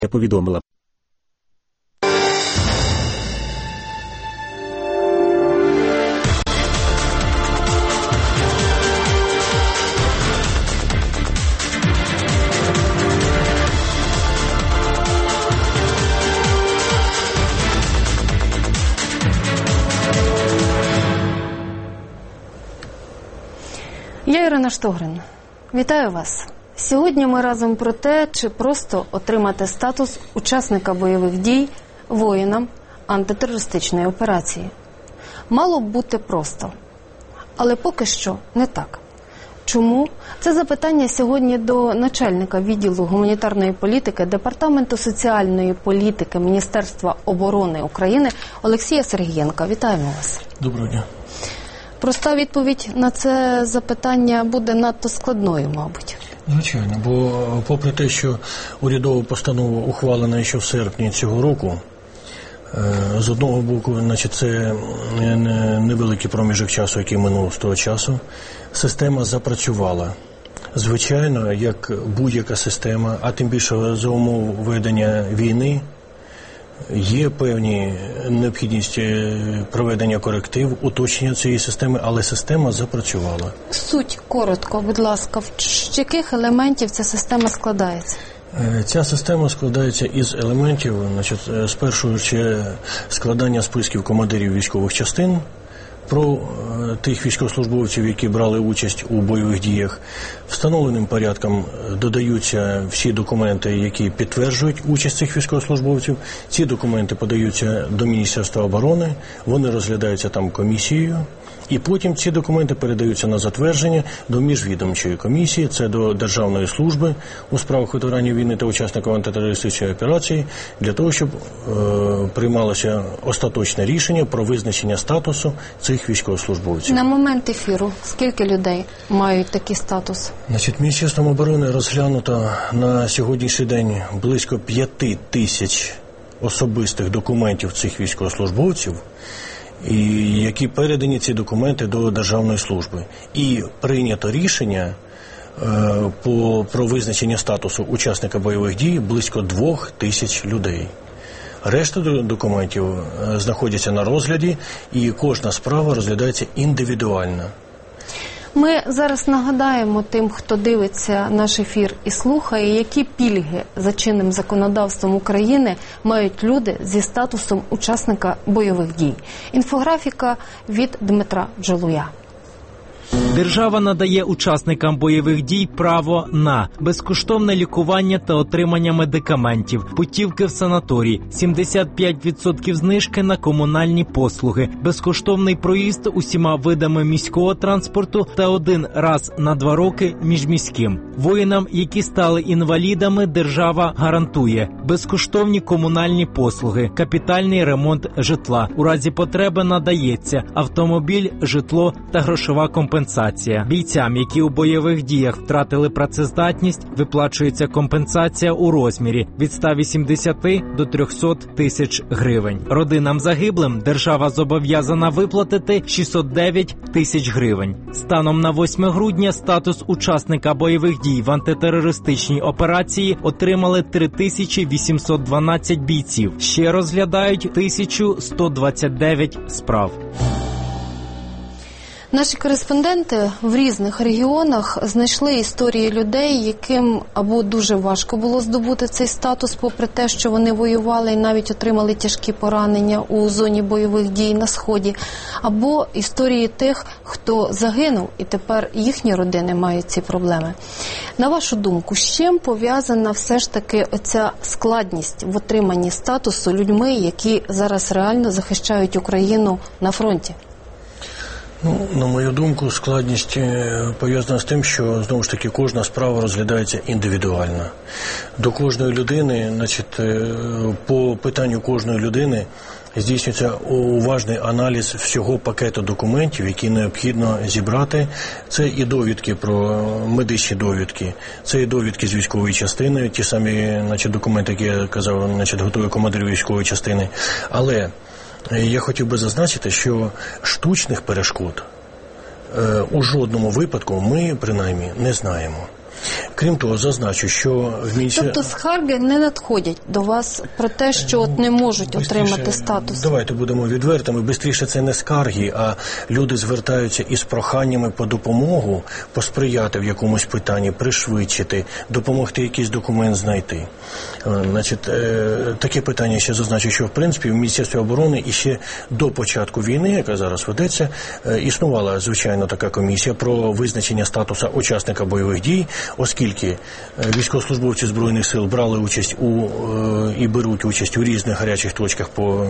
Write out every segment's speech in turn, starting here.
повідомила. Я Ірина Штогрин. Вітаю вас. Сьогодні ми разом про те, чи просто отримати статус учасника бойових дій воїнам антитерористичної операції. Мало б бути просто. Але поки що не так. Чому? Це запитання сьогодні до начальника відділу гуманітарної політики Департаменту соціальної політики Міністерства оборони України Олексія Сергієнка. Вітаємо вас. Доброго дня. Проста відповідь на це запитання буде надто складною, мабуть. Звичайно, бо попри те, що урядова постанова ухвалена ще в серпні цього року, з одного боку, це невеликий проміжок часу, який минув з того часу, система запрацювала. Звичайно, як будь-яка система, а тим більше за умов ведення війни, є певні необхідність проведення коректив, уточнення цієї системи, але система запрацювала. Суть коротко, будь ласка, з яких елементів ця система складається? Ця система складається із елементів, спершу складання списків командирів військових частин, про тих військовослужбовців, які брали участь у бойових діях. Встановленим порядком додаються всі документи, які підтверджують участь цих військовослужбовців. Ці документи подаються до Міністерства оборони, вони розглядаються там комісією, і потім ці документи передаються на затвердження до міжвідомчої комісії, це до Державної служби у справах ветеранів війни та учасників антитерористичної операції, для того, щоб приймалося остаточне рішення про визначення статусу цих військовослужбовців. На момент ефіру скільки людей мають такий статус? Міністерством оборони розглянуто на сьогоднішній день близько 5 тисяч особистих документів цих військовослужбовців, і які передані ці документи до Державної служби. І прийнято рішення про визначення статусу учасника бойових дій близько 2 тисяч людей. Решта документів знаходяться на розгляді, і кожна справа розглядається індивідуально. Ми зараз нагадаємо тим, хто дивиться наш ефір і слухає, які пільги за чинним законодавством України мають люди зі статусом учасника бойових дій. Інфографіка від Дмитра Джолуя. Держава надає учасникам бойових дій право на безкоштовне лікування та отримання медикаментів, путівки в санаторій, 75% знижки на комунальні послуги, безкоштовний проїзд усіма видами міського транспорту та 1 раз на 2 роки міжміським. Воїнам, які стали інвалідами, держава гарантує безкоштовні комунальні послуги, капітальний ремонт житла. У разі потреби надається автомобіль, житло та грошова компенсація. Бійцям, які у бойових діях втратили працездатність, виплачується компенсація у розмірі від 180 до 300 тисяч гривень. Родинам загиблим держава зобов'язана виплатити 609 тисяч гривень. Станом на 8 грудня статус учасника бойових дій в антитерористичній операції отримали 3812 бійців. Ще розглядають 1129 справ. Наші кореспонденти в різних регіонах знайшли історії людей, яким або дуже важко було здобути цей статус, попри те, що вони воювали і навіть отримали тяжкі поранення у зоні бойових дій на Сході, або історії тих, хто загинув, і тепер їхні родини мають ці проблеми. На вашу думку, з чим пов'язана все ж таки оця складність в отриманні статусу людьми, які зараз реально захищають Україну на фронті? На мою думку, складність пов'язана з тим, що, знову ж таки, кожна справа розглядається індивідуально. До кожної людини, по питанню кожної людини здійснюється уважний аналіз всього пакету документів, які необхідно зібрати. Це і довідки про медичні довідки, це і довідки з військової частини, ті самі документи, які я казав, готує командир військової частини. Але я хотів би зазначити, що штучних перешкод у жодному випадку ми, принаймні, не знаємо. Крім того, зазначу, що в міністерстві... Тобто скарги не надходять до вас про те, що от не можуть отримати статус? Давайте будемо відвертими. Бистріше це не скарги, а люди звертаються із проханнями по допомогу, посприяти в якомусь питанні, пришвидшити, допомогти якийсь документ знайти. Значить, таке питання ще зазначу, що в принципі в Міністерстві оборони і ще до початку війни, яка зараз ведеться, існувала, звичайно, така комісія про визначення статусу учасника бойових дій, оскільки військовослужбовці Збройних сил брали участь і беруть участь у різних гарячих точках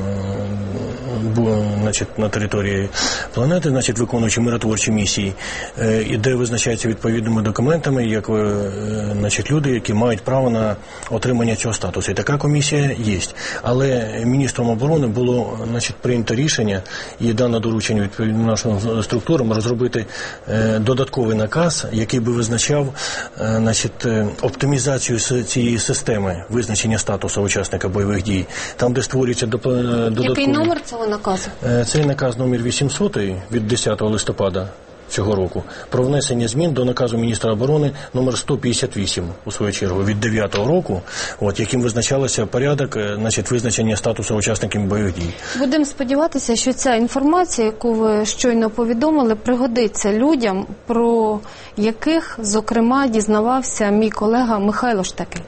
на території планети, виконуючи миротворчі місії, де визначаються відповідними документами, як люди, які мають право на отримання цього статусу. І така комісія є. Але міністром оборони було прийнято рішення і дано доручення відповідно нашим структурам розробити додатковий наказ, який би визначав оптимізацію цієї системи визначення статусу учасника бойових дій. Там, де створюється додаткові... Який номер цього наказу? Цей наказ номер 800 від 10 листопада цього року про внесення змін до наказу міністра оборони номер 158, у свою чергу, від 9-го року, яким визначалося порядок визначення статусу учасників бойових дій. Будемо сподіватися, що ця інформація, яку ви щойно повідомили, пригодиться людям, про яких, зокрема, дізнавався мій колега Михайло Штекель.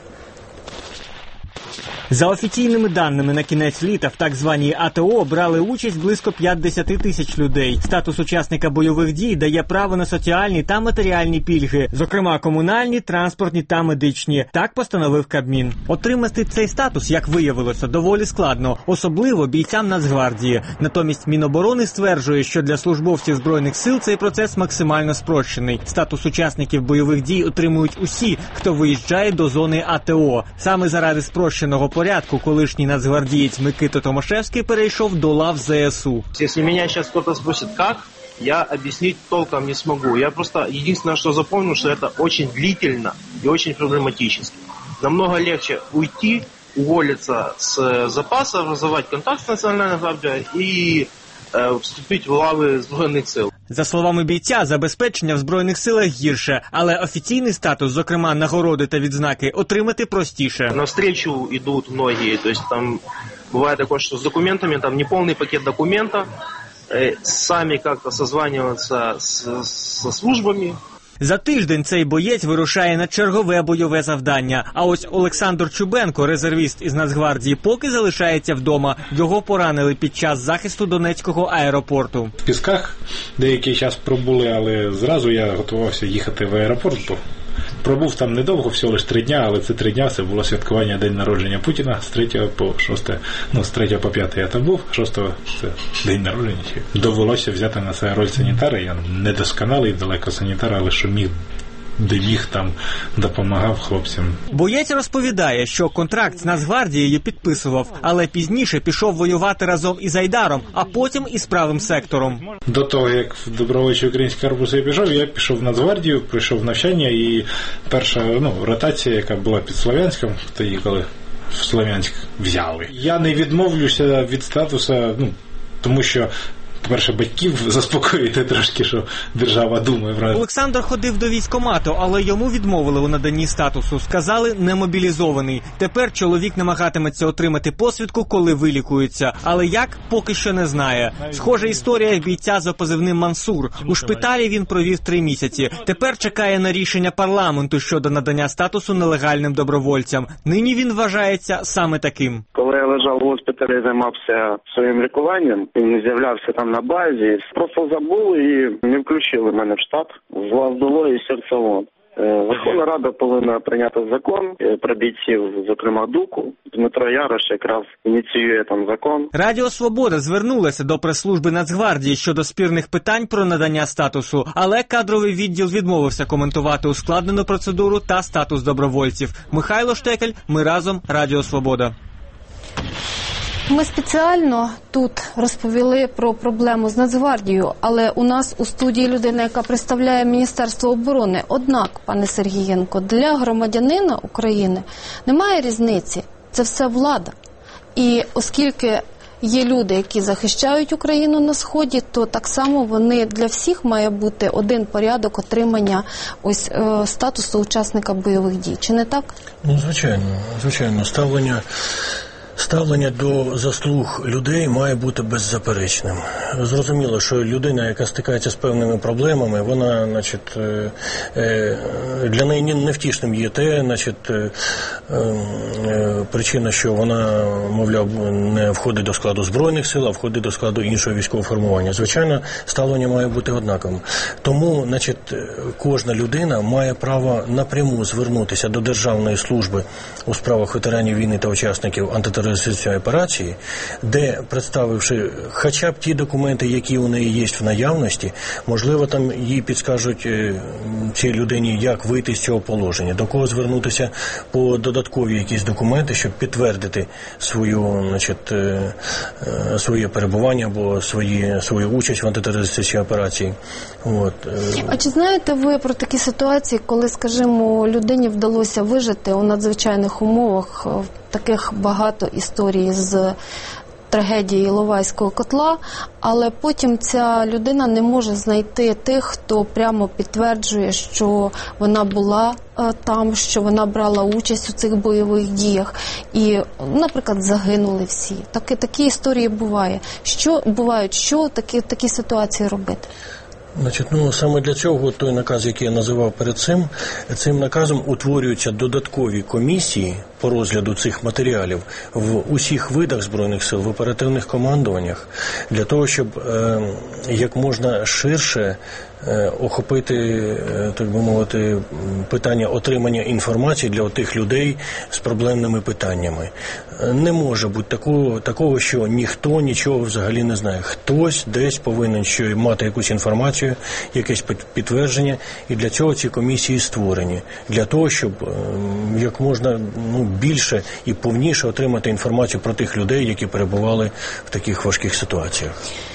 За офіційними даними, на кінець літа в так званій АТО брали участь близько 50 тисяч людей. Статус учасника бойових дій дає право на соціальні та матеріальні пільги, зокрема комунальні, транспортні та медичні. Так постановив Кабмін. Отримати цей статус, як виявилося, доволі складно, особливо бійцям Нацгвардії. Натомість Міноборони стверджує, що для службовців Збройних сил цей процес максимально спрощений. Статус учасників бойових дій отримують усі, хто виїжджає до зони АТО. Саме заради спрощеного порядку колишній нацгвардієць Микита Томашевський перейшов до лав ЗСУ. Если меня сейчас кто-то спросит, как, я объяснить толком не смогу. Я просто единственное, что запомнил, что это очень длительно и очень проблематически. Намного легче уйти, уволиться с запаса, образовать контакт с Национальной гвардией и вступити в лави Збройних сил. За словами бійця, забезпечення в Збройних силах гірше, але офіційний статус, зокрема нагороди та відзнаки, отримати простіше. Навстречу йдуть многие, то есть там бывает такое, что с документами, там неполный пакет документов, сами как-то созваниваться со службами. За тиждень цей боєць вирушає на чергове бойове завдання. А ось Олександр Чубенко, резервіст із Нацгвардії, поки залишається вдома. Його поранили під час захисту Донецького аеропорту. В Пісках деякий час пробули, але зразу я готувався їхати в аеропорт, бо пробув там недовго, всього лише 3 дня, але це 3 дня, це було святкування День народження Путіна, з 3 по 6, з 3 по 5 я там був, 6 це День народження. Довелося взяти на себе роль санітара, я недосконалий далеко санітар, але що міг, де міг, там допомагав хлопцям. Боєць розповідає, що контракт з Нацгвардією підписував, але пізніше пішов воювати разом із Айдаром, а потім із правим сектором. До того, як в добровольчий український корпус я пішов в Нацгвардію, пройшов навчання, і перша ротація, яка була під Слов'янськом, тоді, коли в Слов'янськ взяли. Я не відмовлюся від статусу, тому що по-перше, батьків заспокоїти трошки, що держава думає. Правильно. Олександр ходив до військкомату, але йому відмовили у наданні статусу. Сказали, немобілізований. Тепер чоловік намагатиметься отримати посвідку, коли вилікується. Але як, поки що не знає. Схожа історія бійця за позивним Мансур. У шпиталі він провів 3 місяці. Тепер чекає на рішення парламенту щодо надання статусу нелегальним добровольцям. Нині він вважається саме таким. Коли я лежав у госпіталі, займався своїм лікуванням, і не з'являвся там на базі, просто забули і не включили мене в штат. З вас дуло і серце вон. Верховна Рада повинна прийняти закон про бійців, зокрема ДУКу. Дмитро Ярош якраз ініціює там закон. Радіо Свобода звернулася до прес-служби Нацгвардії щодо спірних питань про надання статусу, але кадровий відділ відмовився коментувати ускладнену процедуру та статус добровольців. Михайло Штекель, ми разом, Радіо Свобода. Ми спеціально тут розповіли про проблему з Нацгвардією, але у нас у студії людина, яка представляє Міністерство оборони. Однак, пане Сергієнко, для громадянина України немає різниці. Це все влада. І оскільки є люди, які захищають Україну на Сході, то так само для всіх має бути один порядок отримання статусу учасника бойових дій. Чи не так? Ну, звичайно. Ставлення до заслуг людей має бути беззаперечним. Зрозуміло, що людина, яка стикається з певними проблемами, вона, для неї невтішним є причина, що вона, мовляв, не входить до складу Збройних сил, а входить до складу іншого військового формування. Звичайно, ставлення має бути однаковим. Тому, кожна людина має право напряму звернутися до Державної служби у справах ветеранів війни та учасників антитерористичної операції, де, представивши хоча б ті документи, які у неї є в наявності, можливо, там їй підскажуть цій людині, як вийти з цього положення, до кого звернутися по додаткові якісь документи, щоб підтвердити своє перебування або свою участь в антитерористичній операції. А чи знаєте ви про такі ситуації, коли, скажімо, людині вдалося вижити у надзвичайних умовах? Таких багато історій з трагедії Іловайського котла, але потім ця людина не може знайти тих, хто прямо підтверджує, що вона була там, що вона брала участь у цих бойових діях. І, наприклад, загинули всі. Такі історії бувають. Що такі ситуації робити? Саме для цього той наказ, який я називав перед цим наказом утворюються додаткові комісії по розгляду цих матеріалів в усіх видах Збройних сил, в оперативних командуваннях, для того, щоб як можна ширше охопити, так би мовити, питання отримання інформації для тих людей з проблемними питаннями. Не може бути такого, що ніхто нічого взагалі не знає. Хтось десь повинен мати якусь інформацію, якесь підтвердження, і для цього ці комісії створені. Для того, щоб як можна більше і повніше отримати інформацію про тих людей, які перебували в таких важких ситуаціях.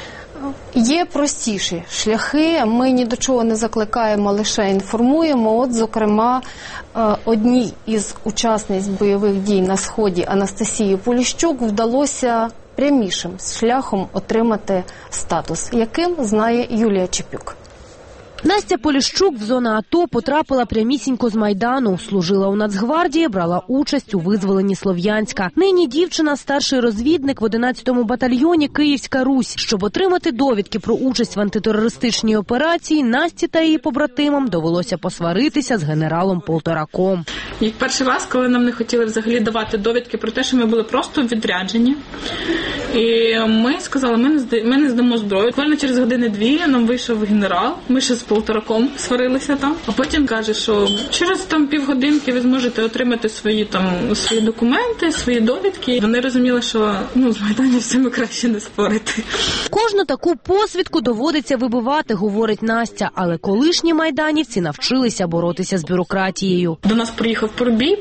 Є простіші шляхи, ми ні до чого не закликаємо, лише інформуємо. Зокрема, одній із учасниць бойових дій на Сході Анастасії Поліщук вдалося прямішим шляхом отримати статус, яким знає Юлія Чепюк. Настя Поліщук в зону АТО потрапила прямісінько з Майдану. Служила у Нацгвардії, брала участь у визволенні Слов'янська. Нині дівчина – старший розвідник в 11-му батальйоні «Київська Русь». Щоб отримати довідки про участь в антитерористичній операції, Насті та її побратимам довелося посваритися з генералом Полтораком. І перший раз, коли нам не хотіли взагалі давати довідки про те, що ми були просто в відрядженні, і ми сказали, ми не здамо зброю. Буквально через години-дві нам вийшов генерал, ми ще з Полтораком сварилися там, а потім каже, що через півгодинки ви зможете отримати свої документи, свої довідки. Вони розуміли, що з майданівцями краще не спорити. Кожну таку посвідку доводиться вибивати, говорить Настя, але колишні майданівці навчилися боротися з бюрократією. До нас приїхав Порубій,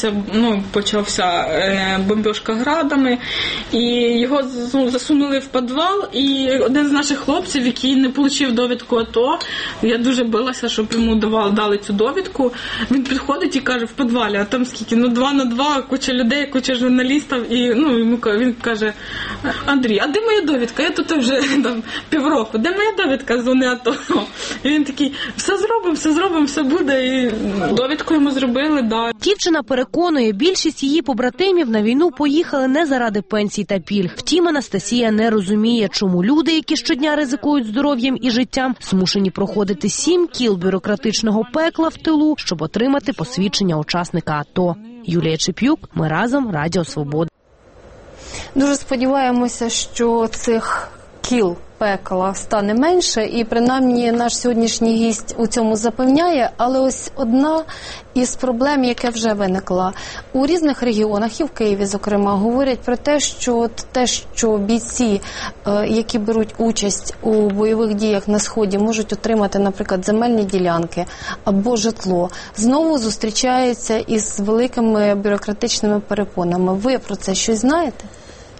почався бомбьошка градами, і його засунули в підвал, і один з наших хлопців, який не отримав довідку АТО, я дуже билася, щоб йому дали цю довідку. Він підходить і каже, в підвалі, а там скільки? 2 на 2, куча людей, куча журналістів. І він каже, Андрій, а де моя довідка? Я тут вже півроку. Де моя довідка з зони АТО? І він такий, все зробимо, все буде. І довідку йому зробили, да. Дівчина переконує, більшість її побратимів на війну поїхали не заради пенсій та пільг. Втім, Анастасія не розуміє, чому люди, які щодня ризикують здоров'ям і життям, змушені проходити 7 кіл бюрократичного пекла в тилу, щоб отримати посвідчення учасника АТО. Юлія Чепюк, ми разом, Радіо Свобода. Дуже сподіваємося, що цих кіл пекла стане менше, і принаймні наш сьогоднішній гість у цьому запевняє, але ось одна із проблем, яка вже виникла. У різних регіонах, і в Києві, зокрема, говорять про те, що бійці, які беруть участь у бойових діях на Сході, можуть отримати, наприклад, земельні ділянки або житло, знову зустрічаються із великими бюрократичними перепонами. Ви про це щось знаєте?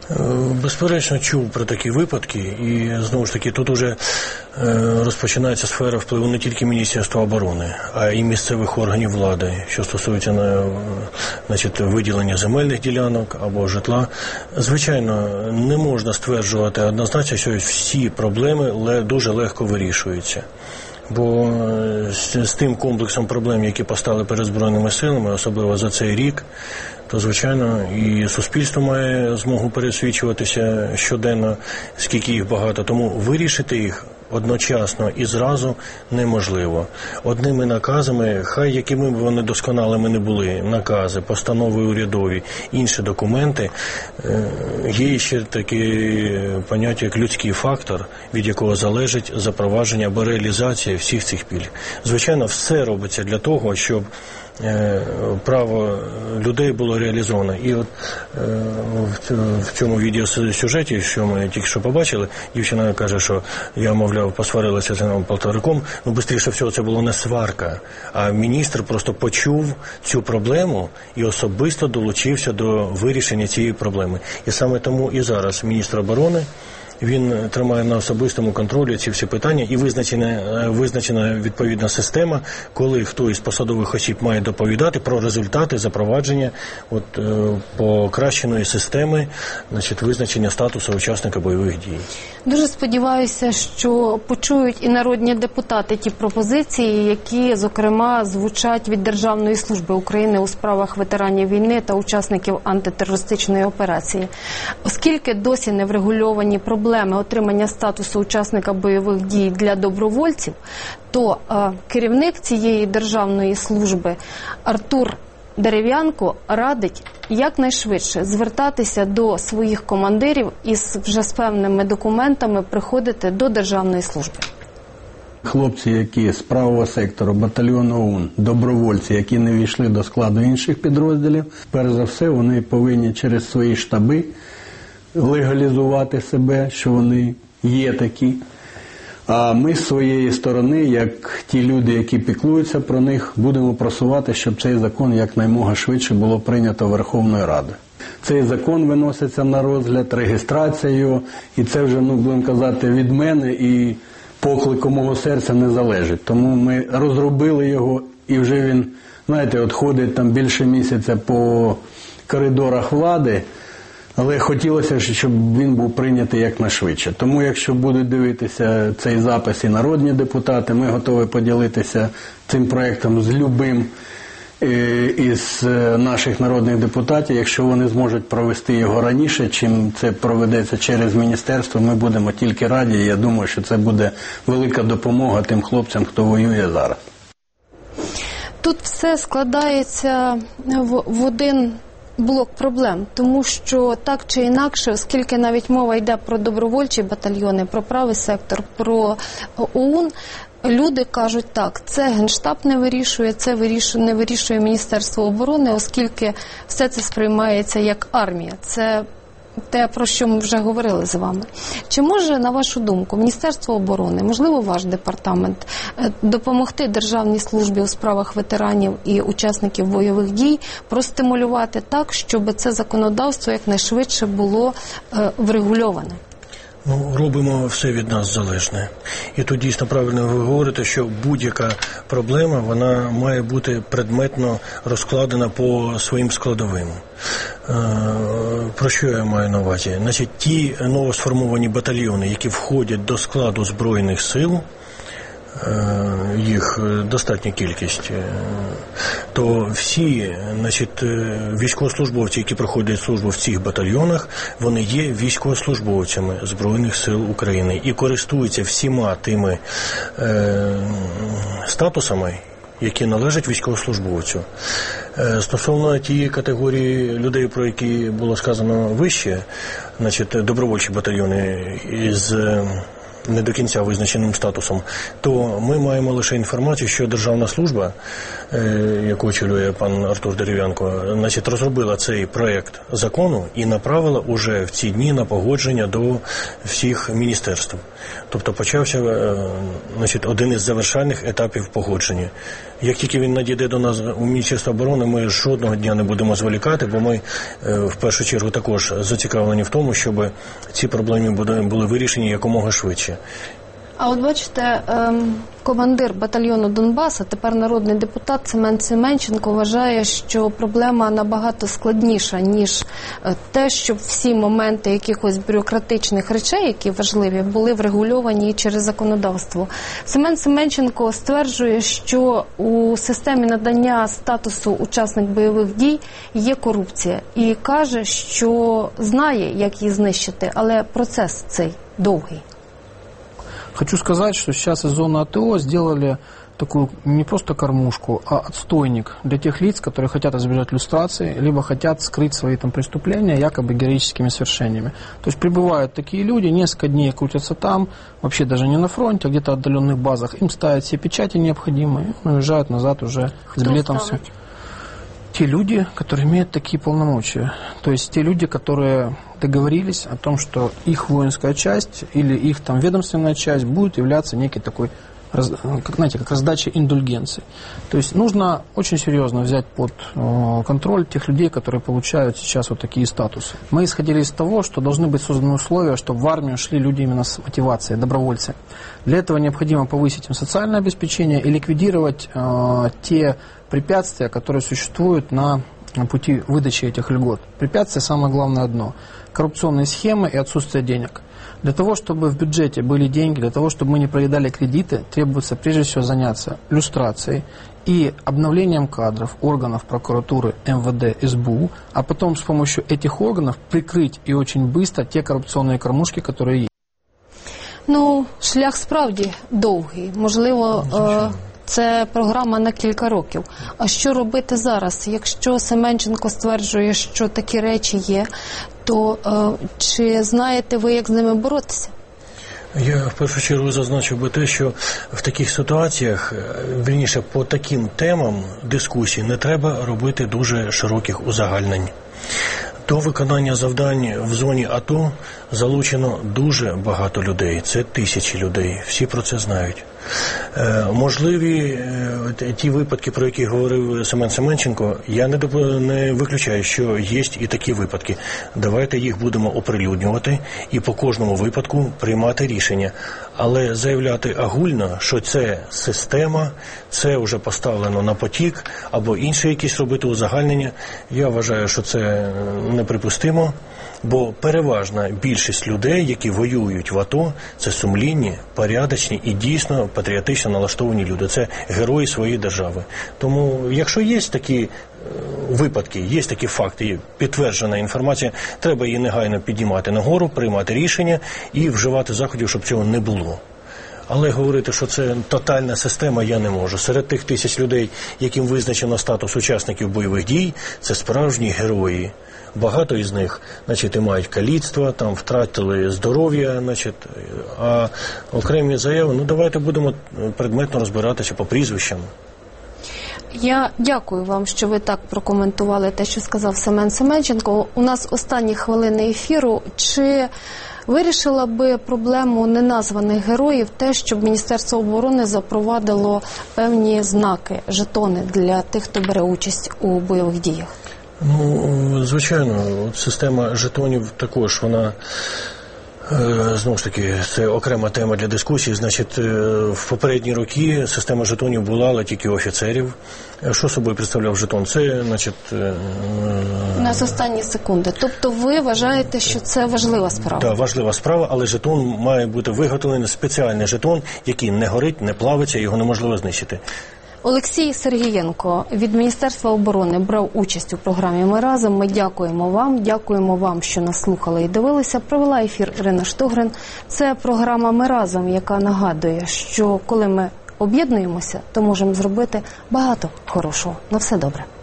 Безперечно, чув про такі випадки, і знову ж таки тут уже розпочинається сфера впливу не тільки Міністерства оборони, а й місцевих органів влади, що стосується виділення земельних ділянок або житла. Звичайно, не можна стверджувати однозначно, що всі проблеми дуже легко вирішуються. Бо з тим комплексом проблем, які постали перед Збройними силами, особливо за цей рік, то, звичайно, і суспільство має змогу пересвідчуватися щоденно, скільки їх багато. Тому вирішити їх одночасно і зразу неможливо. Одними наказами, хай якими б вони досконалими не були, накази, постанови урядові, інші документи, є ще таке поняття, як людський фактор, від якого залежить запровадження або реалізація всіх цих пільг. Звичайно, все робиться для того, щоб право людей було реалізовано. І от в цьому відеосюжеті, що ми тільки що побачили, дівчина каже, що я, мовляв, посварилася з цим полтораком. Бистріше всього, це було не сварка, а міністр просто почув цю проблему і особисто долучився до вирішення цієї проблеми. І саме тому і зараз міністр оборони, він тримає на особистому контролі ці всі питання, і визначена відповідна система, коли хто із посадових осіб має доповідати про результати запровадження покращеної системи, визначення статусу учасника бойових дій. Дуже сподіваюся, що почують і народні депутати ті пропозиції, які, зокрема, звучать від Державної служби України у справах ветеранів війни та учасників антитерористичної операції. Оскільки досі не врегульовані проблеми отримання статусу учасника бойових дій для добровольців, то керівник цієї державної служби Артур Дерев'янко радить якнайшвидше звертатися до своїх командирів і вже з певними документами приходити до державної служби. Хлопці, які з правого сектору батальйону ОУН, добровольці, які не війшли до складу інших підрозділів, перш за все вони повинні через свої штаби легалізувати себе, що вони є такі. А ми з своєї сторони, як ті люди, які піклуються про них, будемо просувати, щоб цей закон якнаймога швидше було прийнято Верховною Радою. Цей закон виноситься на розгляд, реєстрація його, і це вже, будемо казати, від мене і поклику мого серця не залежить. Тому ми розробили його, і вже він, ходить там більше місяця по коридорах влади, але хотілося, щоб він був прийнятий якнайшвидше. Тому, якщо будуть дивитися цей запис і народні депутати, ми готові поділитися цим проєктом з любим із наших народних депутатів. Якщо вони зможуть провести його раніше, чим це проведеться через міністерство, ми будемо тільки раді. Я думаю, що це буде велика допомога тим хлопцям, хто воює зараз. Тут все складається в один блок проблем, тому що так чи інакше, оскільки навіть мова йде про добровольчі батальйони, про правий сектор, про ОУН, люди кажуть так, це Генштаб не вирішує, це не вирішує Міністерство оборони, оскільки все це сприймається як армія. Це те, про що ми вже говорили з вами. Чи може, на вашу думку, Міністерство оборони, можливо, ваш департамент, допомогти Державній службі у справах ветеранів і учасників бойових дій простимулювати так, щоб це законодавство якнайшвидше було врегульоване? Робимо все від нас залежне. І тут дійсно правильно ви говорите, що будь-яка проблема, вона має бути предметно розкладена по своїм складовим. Про що я маю на увазі? Ті новосформовані батальйони, які входять до складу Збройних сил, їх достатня кількість, то всі військовослужбовці, які проходять службу в цих батальйонах, вони є військовослужбовцями Збройних сил України і користуються всіма тими статусами, які належать військовослужбовцю. Стосовно тієї категорії людей, про які було сказано вище, добровольчі батальйони із не до кінця визначеним статусом, то ми маємо лише інформацію, що Державна служба, яку очолює пан Артур Дерев'янко, розробила цей проєкт закону і направила уже в ці дні на погодження до всіх міністерств. Тобто почався один із завершальних етапів погодження. Як тільки він надійде до нас у Міністерство оборони, ми жодного дня не будемо зволікати, бо ми в першу чергу також зацікавлені в тому, щоб ці проблеми були вирішені якомога швидше. А от бачите, командир батальйону Донбаса, тепер народний депутат Семен Семенченко вважає, що проблема набагато складніша, ніж те, щоб всі моменти якихось бюрократичних речей, які важливі, були врегульовані через законодавство. Семен Семенченко стверджує, що у системі надання статусу учасник бойових дій є корупція. І каже, що знає, як її знищити, але процес цей довгий. Хочу сказать, что сейчас из зоны АТО сделали такую не просто кормушку, а отстойник для тех лиц, которые хотят избежать люстрации, либо хотят скрыть свои там преступления якобы героическими свершениями. То есть прибывают такие люди, несколько дней крутятся там, вообще даже не на фронте, а где-то в отдаленных базах. Им ставят все печати необходимые, уезжают назад уже с билетом все. Те люди, которые имеют такие полномочия. То есть те люди, которые договорились о том, что их воинская часть или их там ведомственная часть будет являться некий такой, как, знаете, как раздача индульгенций. То есть нужно очень серьезно взять под контроль тех людей, которые получают сейчас вот такие статусы. Мы исходили из того, что должны быть созданы условия, чтобы в армию шли люди именно с мотивацией, добровольцы. Для этого необходимо повысить им социальное обеспечение и ликвидировать те препятствия, которые существуют на пути выдачи этих льгот. Препятствие самое главное одно – коррупционные схемы и отсутствие денег. Для того, чтобы в бюджете были деньги, для того, чтобы мы не проедали кредиты, требуется прежде всего заняться люстрацией и обновлением кадров органов прокуратуры, МВД, СБУ, а потом с помощью этих органов прикрыть и очень быстро те коррупционные кормушки, которые есть. Ну, шлях справді довгий. Можливо, це програма на кілька років. А що робити зараз? Якщо Семенченко стверджує, що такі речі є, то чи знаєте ви, як з ними боротися? Я в першу чергу зазначив би те, що в таких ситуаціях, вірніше, по таким темам дискусій не треба робити дуже широких узагальнень. До виконання завдань в зоні АТО залучено дуже багато людей. Це тисячі людей. Всі про це знають. Можливі ті випадки, про які говорив Семен Семенченко, я не виключаю, що є і такі випадки. Давайте їх будемо оприлюднювати і по кожному випадку приймати рішення. Але заявляти огульно, що це система, це вже поставлено на потік, або інше якісь робити узагальнення, я вважаю, що це неприпустимо. Бо переважна більшість людей, які воюють в АТО, це сумлінні, порядочні і дійсно патріотично налаштовані люди. Це герої своєї держави. Тому, якщо є такі випадки, є такі факти, підтверджена інформація, треба її негайно піднімати нагору, приймати рішення і вживати заходів, щоб цього не було. Але говорити, що це тотальна система, я не можу. Серед тих тисяч людей, яким визначено статус учасників бойових дій, це справжні герої. Багато із них, значить, і мають каліцтва, там втратили здоров'я, значить, а окремі заяви, ну давайте будемо предметно розбиратися по прізвищам. Я дякую вам, що ви так прокоментували те, що сказав Семен Семенченко. У нас останні хвилини ефіру. Чи вирішила би проблему неназваних героїв те, щоб Міністерство оборони запровадило певні знаки, жетони для тих, хто бере участь у бойових діях? Ну, звичайно, система жетонів також, вона, знову ж таки, це окрема тема для дискусії. Значить, в попередні роки система жетонів була, але тільки офіцерів. Що собою представляв жетон? Це, значить... У нас останні секунди. Тобто ви вважаєте, що це важлива справа? Так, важлива справа, але жетон має бути виготовлений, спеціальний жетон, який не горить, не плавиться, його неможливо знищити. Олексій Сергієнко від Міністерства оборони брав участь у програмі «Ми разом». Ми дякуємо вам, що нас слухали і дивилися. Провела ефір Ірина Штогрин. Це програма «Ми разом», яка нагадує, що коли ми об'єднуємося, то можемо зробити багато хорошого. На все добре.